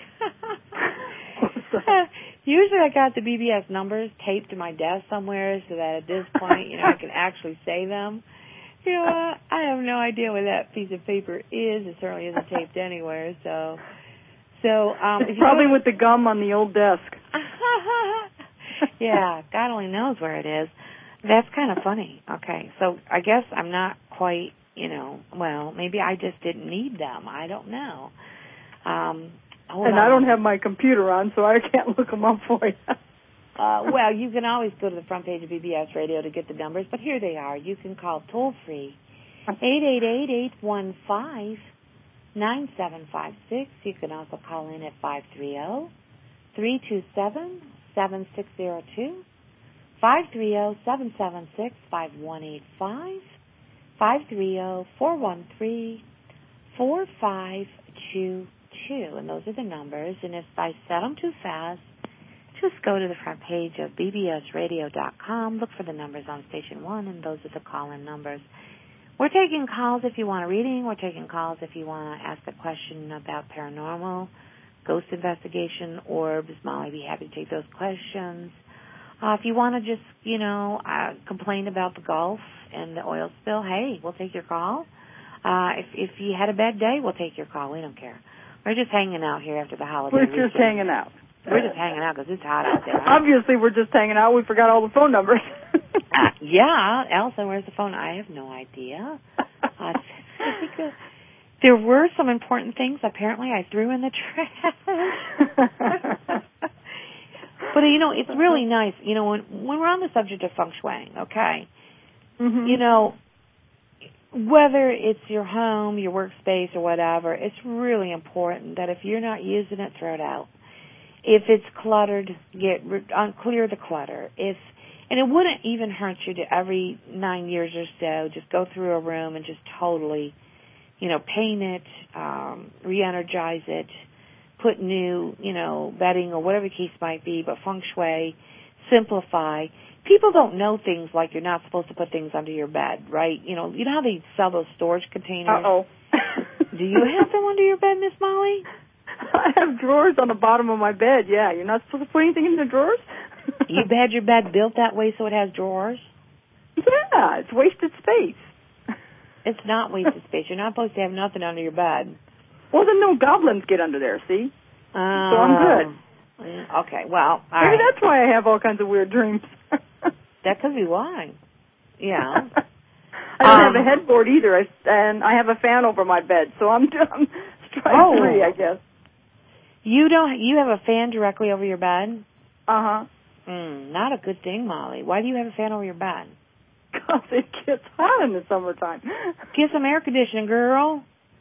Usually I got the B B S numbers taped to my desk somewhere so that at this point, you know, I can actually say them. You know what? I have no idea what that piece of paper is. It certainly isn't taped anywhere, so. so um, if you Probably go to, with the gum on the old desk. Yeah, God only knows where it is. That's kind of funny. Okay, so I guess I'm not quite, you know, well, maybe I just didn't need them. I don't know. Um, hold and on. I don't have my computer on, so I can't look them up for you. uh, well, you can always go to the front page of B B S Radio to get the numbers, but here they are. You can call toll-free, eight eight eight, eight one five, nine seven five six. You can also call in at five three zero, three two seven, seven six zero two, five three zero, seven seven six, five one eight five, five three zero, four one three, four five two two. And those are the numbers. And if I said them too fast, just go to the front page of B B S radio dot com, look for the numbers on Station one, and those are the call-in numbers. We're taking calls if you want a reading. We're taking calls if you want to ask a question about paranormal, ghost investigation, orbs. Molly would be happy to take those questions. Uh, if you want to just, you know, uh, complain about the Gulf and the oil spill, hey, we'll take your call. Uh, if, if you had a bad day, we'll take your call. We don't care. We're just hanging out here after the holiday We're weekend. just hanging out. We're just hanging out because it's hot out there. Obviously, we're just hanging out. We forgot all the phone numbers. uh, yeah, Elsa, where's the phone? I have no idea. Uh, I think uh, there were some important things apparently I threw in the trash. But, you know, it's really nice. You know, when, when we're on the subject of feng shui, okay, mm-hmm. you know, whether it's your home, your workspace, or whatever, it's really important that if you're not using it, throw it out. If it's cluttered, get uh, clear the clutter. If and it wouldn't even hurt you to every nine years or so just go through a room and just totally, you know, paint it, um, re-energize it, put new, you know, bedding or whatever the case might be, but feng shui, simplify. People don't know things like you're not supposed to put things under your bed, right? You know, you know how they sell those storage containers? Uh-oh. Do you have them under your bed, Miss Molly? I have drawers on the bottom of my bed, yeah. You're not supposed to put anything in the drawers? You had your bed built that way so it has drawers? Yeah, it's wasted space. It's not wasted space. You're not supposed to have nothing under your bed. Well, then no goblins get under there, see? Uh, so I'm good. Okay, well, all Maybe right. that's why I have all kinds of weird dreams. That could be why. Yeah. I don't um, have a headboard either, I, and I have a fan over my bed, so I'm, I'm strike oh. three, I guess. You don't. You have a fan directly over your bed? Uh-huh. Mm, not a good thing, Molly. Why do you have a fan over your bed? Because it gets hot in the summertime. Get some air conditioning, girl.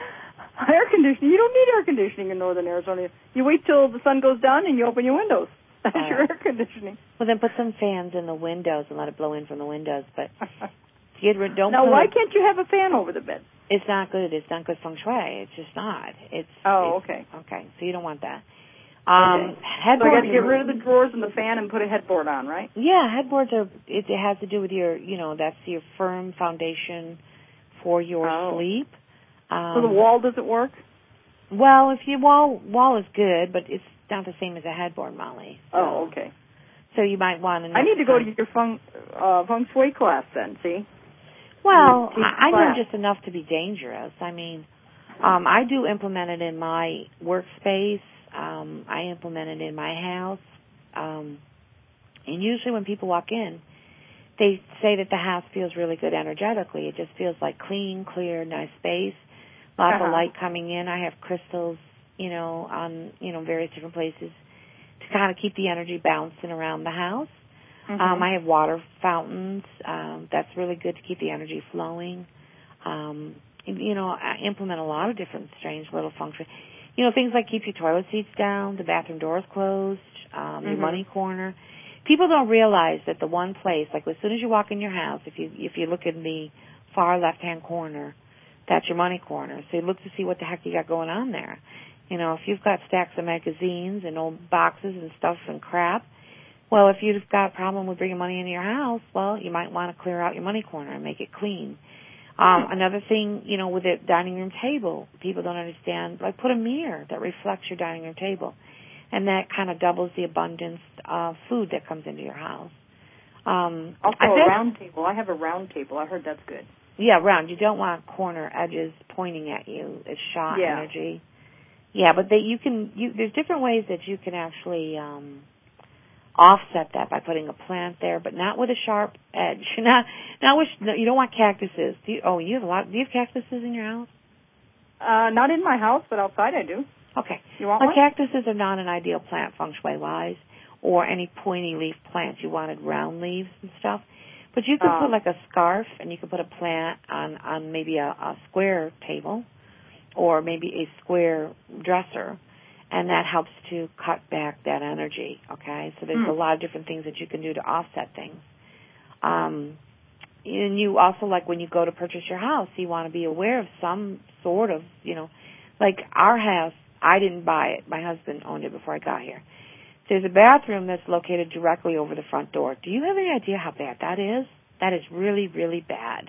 Air conditioning? You don't need air conditioning in northern Arizona. You wait till the sun goes down and you open your windows. That's uh, your air conditioning. Well, then put some fans in the windows and let it blow in from the windows. But get rid, don't. Now, put why it, can't you have a fan over the bed? It's not good. It's not good feng shui. It's just not. It's. Oh, it's, okay. Okay, so you don't want that. Um, okay. Headboard. So I got to get rid of the drawers and the fan and put a headboard on, right? Yeah, headboards are. It, it has to do with your. You know, that's your firm foundation for your oh. sleep. Um, So the wall doesn't work? Well, if your wall wall is good, but it's not the same as a headboard, Molly. So, Oh, okay. So you might want to. I need to go to your feng, uh, feng shui class then, see? Well, I, I know class. just enough to be dangerous. I mean, um, I do implement it in my workspace. Um, I implement it in my house. Um, and usually when people walk in, they say that the house feels really good energetically. It just feels like clean, clear, nice space. Lots uh-huh. of light coming in. I have crystals, you know, on, you know, various different places to kind of keep the energy bouncing around the house. Mm-hmm. Um, I have water fountains. Um, that's really good to keep the energy flowing. Um, you know, I implement a lot of different strange little functions. You know, things like keep your toilet seats down, the bathroom doors closed, um, mm-hmm. your money corner. People don't realize that the one place, like as soon as you walk in your house, if you if you look in the far left-hand corner, that's your money corner. So you look to see what the heck you got going on there. You know, if you've got stacks of magazines and old boxes and stuff and crap, well, if you've got a problem with bringing money into your house, well, you might want to clear out your money corner and make it clean. Um, another thing, you know, with the dining room table, people don't understand, like put a mirror that reflects your dining room table, and that kind of doubles the abundance of food that comes into your house. Um, also I a bet, round table. I have a round table. I heard that's good. Yeah, round. You don't want corner edges pointing at you. It's shot yeah. energy. Yeah, but they, you can. You, there's different ways that you can actually um, offset that by putting a plant there, but not with a sharp edge. Not, not with. No, you don't want cactuses. Do you, oh, you have a lot. Do you have cactuses in your house? Uh, not in my house, but outside I do. Okay. You want well, one? Cactuses are not an ideal plant feng shui wise, or any pointy leaf plants. You wanted round leaves and stuff. But you could uh, put like a scarf, and you could put a plant on, on maybe a, a square table, or maybe a square dresser, and that helps to cut back that energy, okay? So there's hmm. a lot of different things that you can do to offset things. Um, and you also, like when you go to purchase your house, you want to be aware of some sort of, you know, like our house, I didn't buy it. My husband owned it before I got here. There's a bathroom that's located directly over the front door. Do you have any idea how bad that is? That is really, really bad.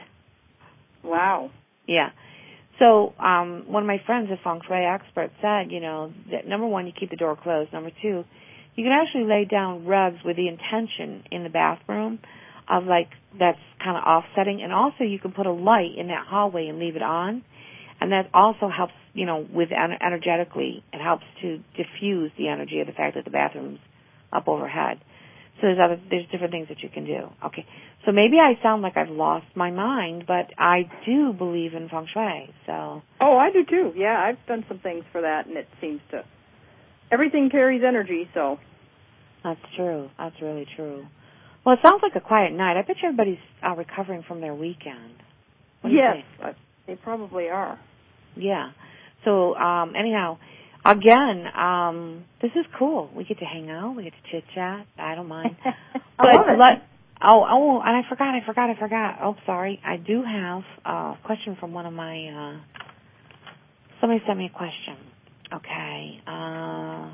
Wow. Yeah. So um, one of my friends, a feng shui expert, said, you know, that number one, you keep the door closed. Number two, you can actually lay down rugs with the intention in the bathroom of like that's kind of offsetting. And also you can put a light in that hallway and leave it on. And that also helps, you know, with energetically, it helps to diffuse the energy of the fact that the bathroom's up overhead. So there's other, there's different things that you can do. Okay, so maybe I sound like I've lost my mind, but I do believe in feng shui. So. Oh, I do too. Yeah, I've done some things for that, and it seems to. Everything carries energy, so. That's true. That's really true. Well, it sounds like a quiet night. I bet you everybody's uh, recovering from their weekend. What do you yes, think? they probably are. Yeah. So um, anyhow. Again, um, this is cool. We get to hang out. We get to chit-chat. I don't mind. I but love it. Let, oh, oh, and I forgot, I forgot, I forgot. Oh, sorry. I do have a question from one of my, uh, somebody sent me a question. Okay. Uh,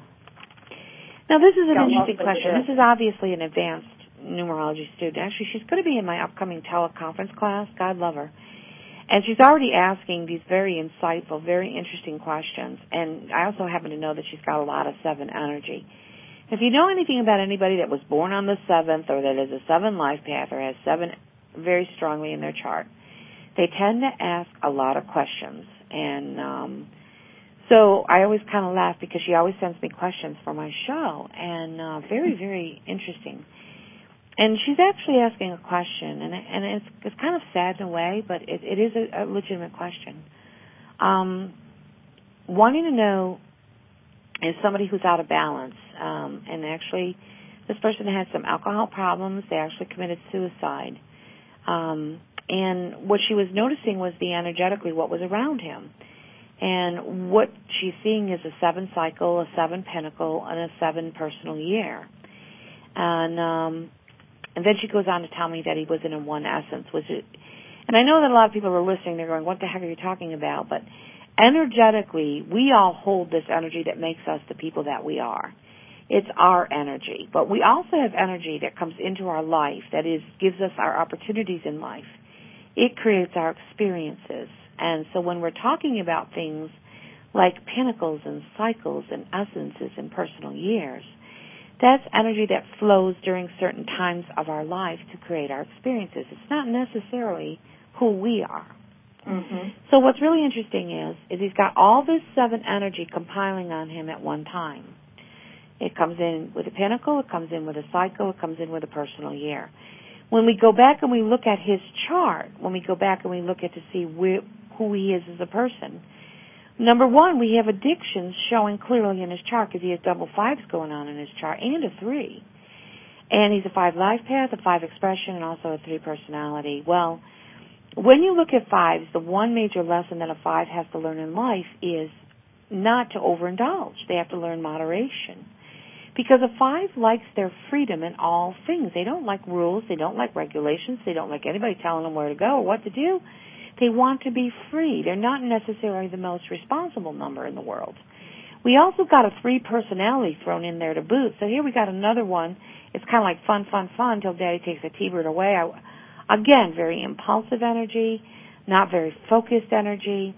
now, this is an Got interesting lost question. today. This is obviously an advanced numerology student. Actually, she's going to be in my upcoming teleconference class. God love her. And she's already asking these very insightful, very interesting questions. And I also happen to know that she's got a lot of seven energy. If you know anything about anybody that was born on the seventh or that is a seven life path or has seven very strongly in their chart, they tend to ask a lot of questions. And um, so I always kind of laugh because she always sends me questions for my show, and uh, very, very interesting. And she's actually asking a question, and, and it's, it's kind of sad in a way, but it, it is a, a legitimate question. Um, wanting to know is somebody who's out of balance, um, and actually this person had some alcohol problems. They actually committed suicide. Um, and what she was noticing was the energetically what was around him. And what she's seeing is a seven cycle, a seven pentacle, and a seven personal year. And um, and then she goes on to tell me that he was in a one essence, which is, and I know that a lot of people are listening, they're going, what the heck are you talking about? But energetically, we all hold this energy that makes us the people that we are. It's our energy. But we also have energy that comes into our life that is gives us our opportunities in life. It creates our experiences. And so when we're talking about things like pinnacles and cycles and essences and personal years, that's energy that flows during certain times of our life to create our experiences. It's not necessarily who we are. Mm-hmm. So what's really interesting is, is he's got all this seven energy compiling on him at one time. It comes in with a pinnacle, it comes in with a cycle, it comes in with a personal year. When we go back and we look at his chart, when we go back and we look at to see where, who he is as a person, number one, we have addictions showing clearly in his chart because he has double fives going on in his chart and a three. And he's a five life path, a five expression, and also a three personality. Well, when you look at fives, the one major lesson that a five has to learn in life is not to overindulge. They have to learn moderation. Because a five likes their freedom in all things. They don't like rules. They don't like regulations. They don't like anybody telling them where to go or what to do. They want to be free. They're not necessarily the most responsible number in the world. We also got a three personality thrown in there to boot. So here we got another one. It's kind of like fun, fun, fun until Daddy takes a T-bird away. I, again, very impulsive energy, not very focused energy.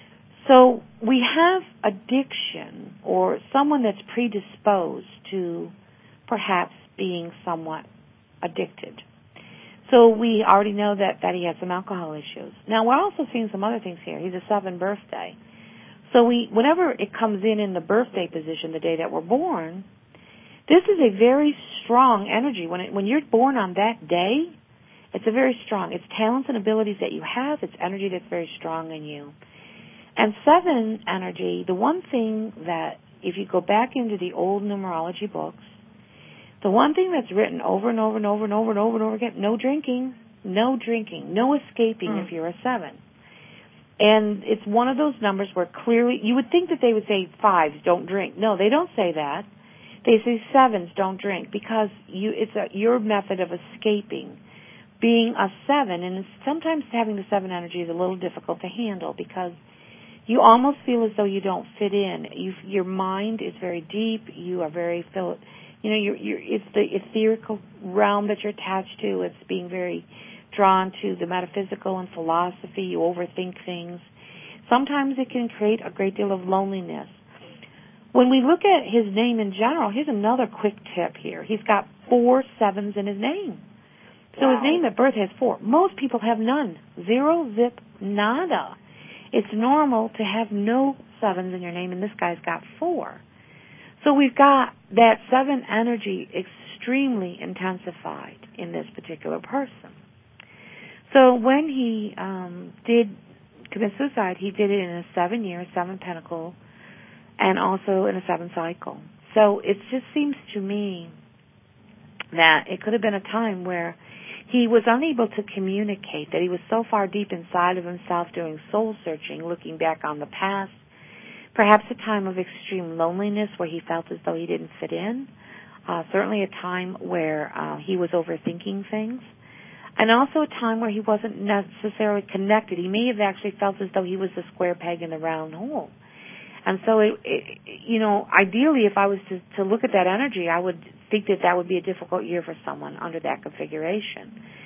So we have addiction or someone that's predisposed to perhaps being somewhat addicted. So we already know that, that he had some alcohol issues. Now, we're also seeing some other things here. He's a seven birthday. So we, whenever it comes in in the birthday position, the day that we're born, this is a very strong energy. When it, when you're born on that day, it's a very strong. It's talents and abilities that you have. It's energy that's very strong in you. And seven energy, the one thing that, if you go back into the old numerology books, the one thing that's written over and over and over and over and over and over again, no drinking, no drinking, no escaping mm. if you're a seven. And it's one of those numbers where clearly, you would think that they would say fives, don't drink. No, they don't say that. They say sevens, don't drink, because you, it's a, your method of escaping. Being a seven, and sometimes having the seven energy is a little difficult to handle because you almost feel as though you don't fit in. You, your mind is very deep. You are very, you know, you're, you're, it's the etherical realm that you're attached to. It's being very drawn to the metaphysical and philosophy. You overthink things. Sometimes it can create a great deal of loneliness. When we look at his name in general, here's another quick tip here. He's got four sevens in his name. So wow. His name at birth has four. Most people have none. Zero, zip, nada. It's normal to have no sevens in your name, and this guy's got four. So we've got that seven energy extremely intensified in this particular person. So when he um, did commit suicide, he did it in a seven year, seven pentacle, and also in a seven cycle. So it just seems to me that it could have been a time where he was unable to communicate, that he was so far deep inside of himself doing soul searching, looking back on the past, perhaps a time of extreme loneliness where he felt as though he didn't fit in, uh, certainly a time where uh, he was overthinking things, and also a time where he wasn't necessarily connected. He may have actually felt as though he was the square peg in the round hole. And so, it, it, you know, ideally, if I was to, to look at that energy, I would think that that would be a difficult year for someone under that configuration.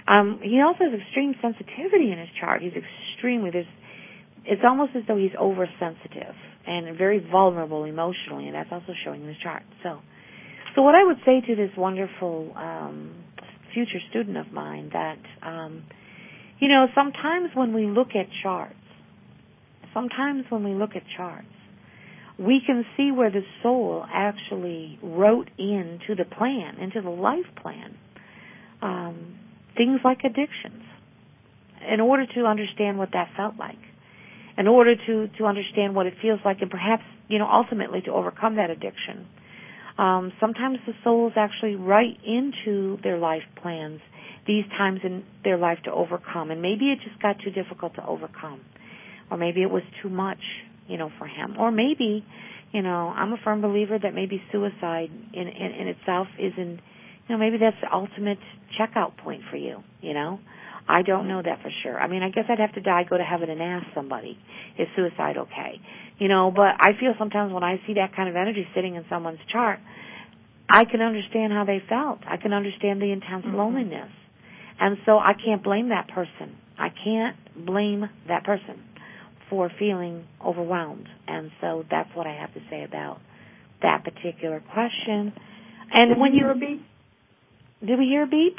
Um, he also has extreme sensitivity in his chart. He's extremely, there's, it's almost as though he's oversensitive and very vulnerable emotionally, and that's also showing in his chart. So, so what I would say to this wonderful um, future student of mine that, um, you know, sometimes when we look at charts, sometimes when we look at charts, we can see where the soul actually wrote into the plan, into the life plan, um, things like addictions, in order to understand what that felt like, in order to, to understand what it feels like, and perhaps, you know, ultimately to overcome that addiction. Um, sometimes the souls actually write into their life plans these times in their life to overcome, and maybe it just got too difficult to overcome, or maybe it was too much, you know, for him, or maybe, you know, I'm a firm believer that maybe suicide in, in, in itself isn't, you know, maybe that's the ultimate checkout point for you, you know. I don't know that for sure. I mean, I guess I'd have to die, go to heaven, and ask somebody, is suicide okay? You know, but I feel sometimes when I see that kind of energy sitting in someone's chart, I can understand how they felt. I can understand the intense mm-hmm. loneliness. And so I can't blame that person. I can't blame that person for feeling overwhelmed. And so that's what I have to say about that particular question. And Did when you you hear a beep? Did we hear a beep?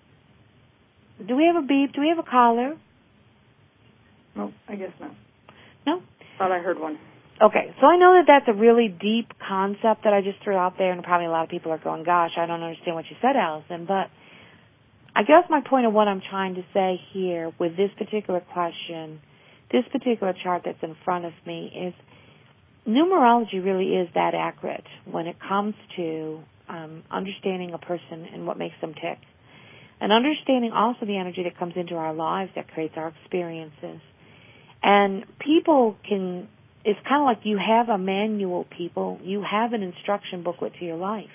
Do we have a beep? Do we have a caller? No, I guess not. No? Thought I heard one. Okay, so I know that that's a really deep concept that I just threw out there, and probably a lot of people are going, gosh, I don't understand what you said, Allison, but I guess my point of what I'm trying to say here with this particular question, this particular chart that's in front of me, is numerology really is that accurate when it comes to um, understanding a person and what makes them tick, and understanding also the energy that comes into our lives that creates our experiences. And people can, it's kind of like you have a manual, people. You have an instruction booklet to your life.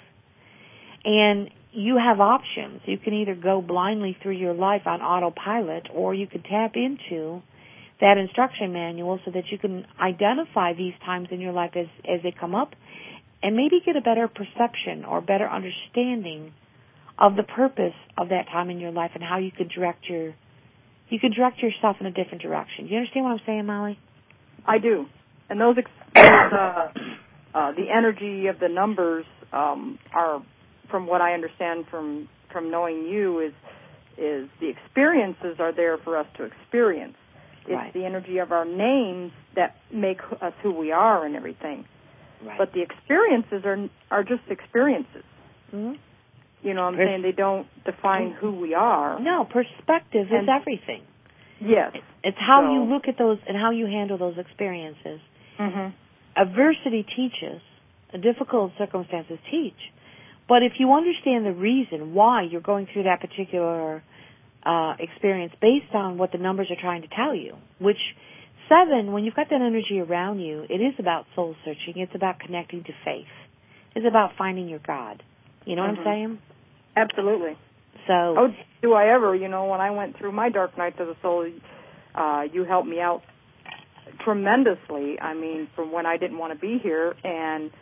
And you have options. You can either go blindly through your life on autopilot, or you can tap into that instruction manual so that you can identify these times in your life as, as they come up, and maybe get a better perception or better understanding of the purpose of that time in your life and how you could direct your you could direct yourself in a different direction. Do you understand what I'm saying, Molly? I do. And those, ex- those uh, uh, the energy of the numbers um, are, from what I understand from from knowing you, is is the experiences are there for us to experience. It's right. the energy of our names that make us who we are and everything. Right. But the experiences are are just experiences. Mm-hmm. You know what I'm Pers- saying? They don't define who we are. No, perspective and, is everything. Yes. It's how so. you look at those and how you handle those experiences. Mm-hmm. Adversity teaches. Difficult circumstances teach. But if you understand the reason why you're going through that particular uh, experience based on what the numbers are trying to tell you, which seven, when you've got that energy around you, it is about soul searching. It's about connecting to faith. It's about finding your God. You know mm-hmm. what I'm saying? Absolutely. So, oh, do I ever? You know, when I went through my dark nights of the soul, uh, you helped me out tremendously. I mean, from when I didn't want to be here, and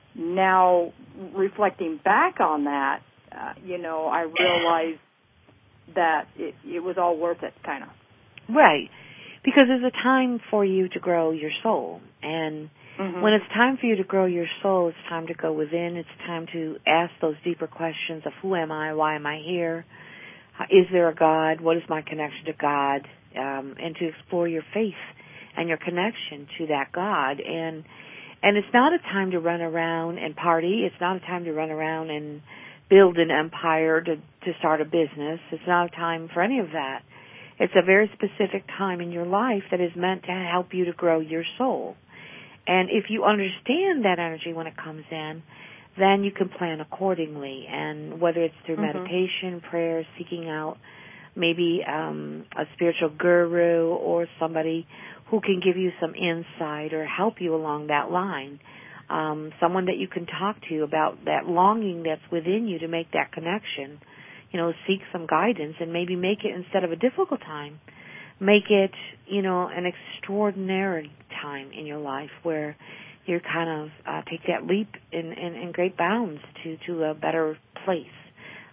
now reflecting back on that, uh, you know, I realized that it, it was all worth it, kind of. Right, because there's a time for you to grow your soul, and mm-hmm. when it's time for you to grow your soul, it's time to go within. It's time to ask those deeper questions of who am I, why am I here, is there a God, what is my connection to God, um, and to explore your faith and your connection to that God. And and it's not a time to run around and party. It's not a time to run around and build an empire to, to start a business. It's not a time for any of that. It's a very specific time in your life that is meant to help you to grow your soul. And if you understand that energy when it comes in, then you can plan accordingly. And whether it's through mm-hmm. meditation, prayer, seeking out maybe um, a spiritual guru or somebody who can give you some insight or help you along that line, um, someone that you can talk to about that longing that's within you to make that connection, you know, seek some guidance and maybe make it, instead of a difficult time, make it, you know, an extraordinary time in your life where you kind of uh, take that leap in, in, in great bounds to, to a better place.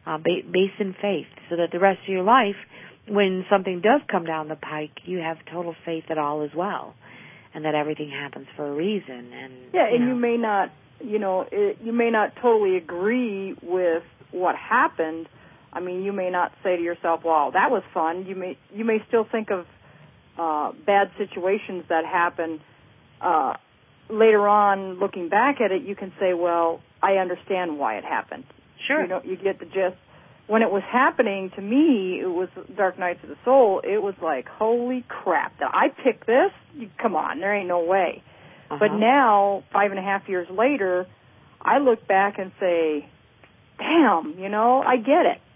uh, ba- based in faith, so that the rest of your life, when something does come down the pike, you have total faith at all as well, and that everything happens for a reason. And yeah, you and know, you may not, you know, it, you may not totally agree with what happened. I mean, you may not say to yourself, "Wow, that was fun." You may you may still think of uh, bad situations that happen. Uh, later on, looking back at it, you can say, "Well, I understand why it happened." Sure. You know, you get the gist. When it was happening to me, it was Dark Nights of the Soul. It was like, holy crap! Did I pick this? Come on, there ain't no way. Uh-huh. But now, five and a half years later, I look back and say, damn, you know, I get it.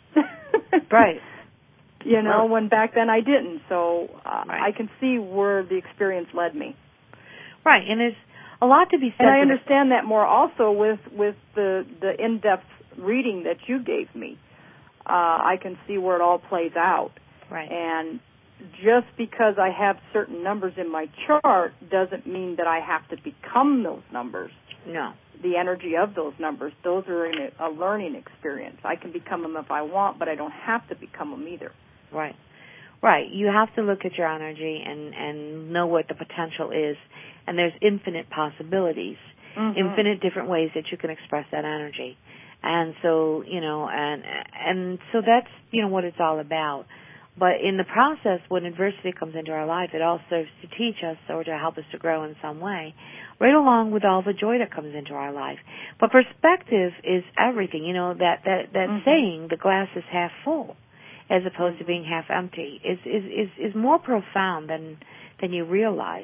Right. You know, Well, when back then I didn't. So uh, right. I can see where the experience led me. Right, and there's a lot to be said. And I understand that more also with, with the, the in-depth reading that you gave me. Uh, I can see where it all plays out. Right. And just because I have certain numbers in my chart doesn't mean that I have to become those numbers. No. The energy of those numbers, those are in a, a learning experience. I can become them if I want, but I don't have to become them either. Right. Right. You have to look at your energy and, and know what the potential is. And there's infinite possibilities, mm-hmm. infinite different ways that you can express that energy. And so, you know, and and so that's, you know, what it's all about. But in the process, when adversity comes into our life, it all serves to teach us or to help us to grow in some way, right along with all the joy that comes into our life. But perspective is everything. You know, that, that, that mm-hmm. saying, the glass is half full, as opposed to being half empty, is, is, is, is more profound than, than you realize.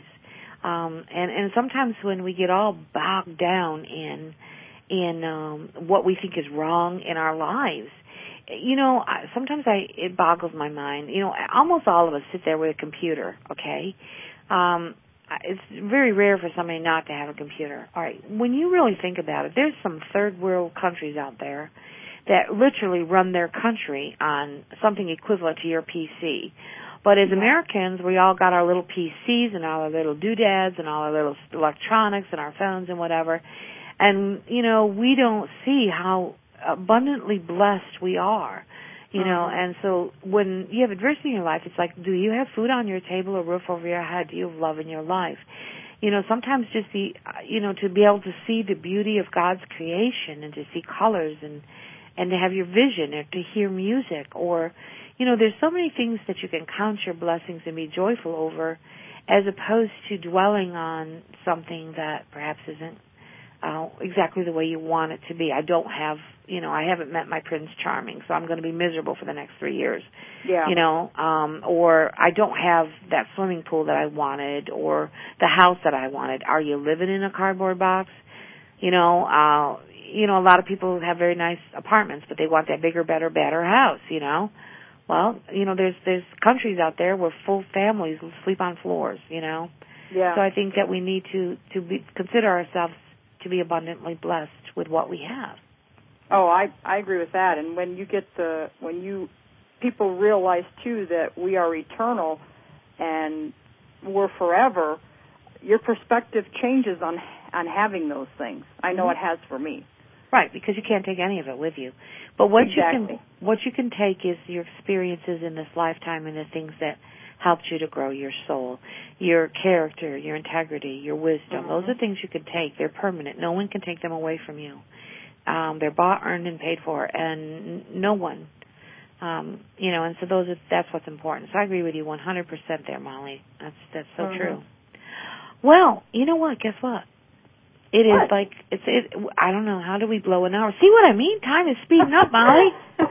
Um, and, and sometimes when we get all bogged down in in um, what we think is wrong in our lives, you know, I, sometimes I it boggles my mind. You know, almost all of us sit there with a computer, okay? Um, it's very rare for somebody not to have a computer. All right, when you really think about it, there's some third world countries out there that literally run their country on something equivalent to your P C. But as Americans, we all got our little P Cs and all our little doodads and all our little electronics and our phones and whatever. And, you know, we don't see how abundantly blessed we are, you know. Mm-hmm. And so when you have adversity in your life, it's like, do you have food on your table, a roof over your head? Do you have love in your life? You know, sometimes just the, you know, to be able to see the beauty of God's creation and to see colors and, and to have your vision or to hear music or, you know, there's so many things that you can count your blessings and be joyful over as opposed to dwelling on something that perhaps isn't uh, exactly the way you want it to be. I don't have, you know, I haven't met my Prince Charming, so I'm going to be miserable for the next three years. Yeah. You know, um, or I don't have that swimming pool that I wanted or the house that I wanted. Are you living in a cardboard box? You know, uh, you know, a lot of people have very nice apartments, but they want that bigger, better, better house, you know. Well, you know, there's there's countries out there where full families sleep on floors, you know. Yeah. So I think that we need to to be, consider ourselves to be abundantly blessed with what we have. Oh, I I agree with that. And when you get the when you people realize too that we are eternal and we're forever, your perspective changes on on having those things. I know mm-hmm. it has for me. Right, because you can't take any of it with you. But what exactly. you can what you can take is your experiences in this lifetime and the things that helped you to grow your soul, your character, your integrity, your wisdom. Mm-hmm. Those are things you can take. They're permanent. No one can take them away from you. Um, they're bought, earned, and paid for, and no one. Um, you know, and so those are, that's what's important. So I agree with you one hundred percent there, Molly. That's that's so mm-hmm. true. Well, you know what? Guess what? It is what? like, it's. It, I don't know, how do we blow an hour? See what I mean? Time is speeding up, Molly.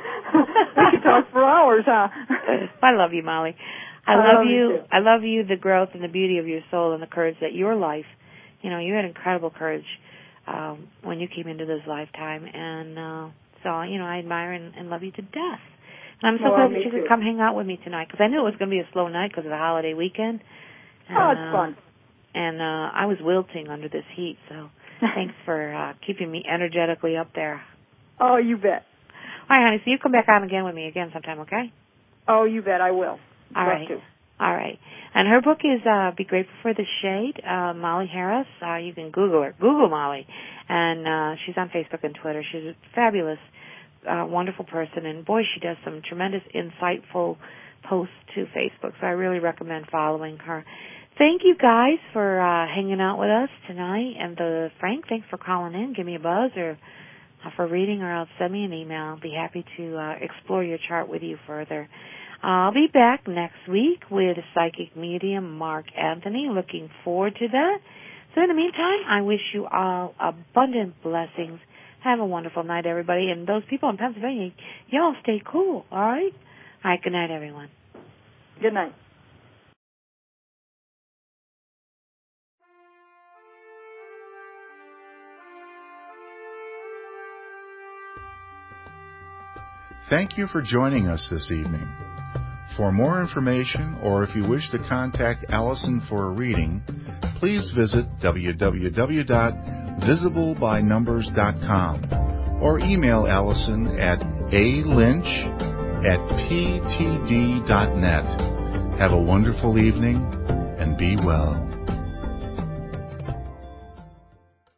We could talk for hours, huh? I love you, Molly. I, I love, love you. you I love you, the growth and the beauty of your soul and the courage that your life, you know, you had incredible courage um, when you came into this lifetime. And uh, so, you know, I admire and, and love you to death. And I'm so well, glad that you too. could come hang out with me tonight because I knew it was going to be a slow night because of the holiday weekend. And, oh, it's uh, fun. And uh, I was wilting under this heat, so thanks for uh, keeping me energetically up there. Oh, you bet. All right, honey, so you come back on again with me again sometime, okay? Oh, you bet, I will. All Love right. to. All right. And her book is uh, Be Grateful for the Shade, uh, Molly Harris. Uh, you can Google her. Google Molly. And uh, she's on Facebook and Twitter. She's a fabulous a wonderful person, and boy, she does some tremendous, insightful posts to Facebook, so I really recommend following her. Thank you guys for uh, hanging out with us tonight, and the Frank, thanks for calling in. Give me a buzz or uh, for reading, or else send me an email. I'll be happy to uh, explore your chart with you further. I'll be back next week with psychic medium Mark Anthony. Looking forward to that. So in the meantime, I wish you all abundant blessings. Have a wonderful night, everybody. And those people in Pennsylvania, y'all stay cool, all right? All right, good night, everyone. Good night. Thank you for joining us this evening. For more information, or if you wish to contact Allison for a reading, please visit w w w dot visible by numbers dot com or email Allison at a lynch at p t d dot net. Have a wonderful evening and be well.